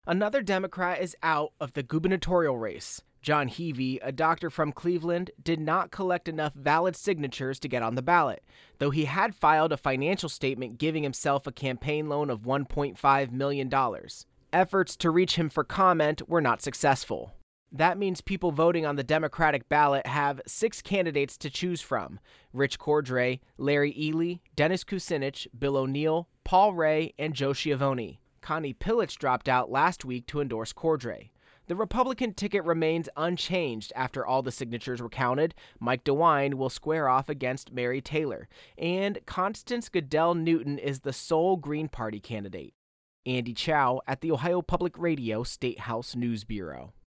Another Democrat is out of the gubernatorial race. John Heavey, a doctor from Cleveland, did not collect enough valid signatures to get on the ballot, though he had filed a financial statement giving himself a campaign loan of $1.5 million. Efforts to reach him for comment were not successful. That means people voting on the Democratic ballot have 6 candidates to choose from: Rich Cordray, Larry Ely, Dennis Kucinich, Bill O'Neill, Paul Ray, and Joe Schiavone. Connie Pillich dropped out last week to endorse Cordray. The Republican ticket remains unchanged after all the signatures were counted. Mike DeWine will square off against Mary Taylor, and Constance Goodell Newton is the sole Green Party candidate. Andy Chow at the Ohio Public Radio State House News Bureau.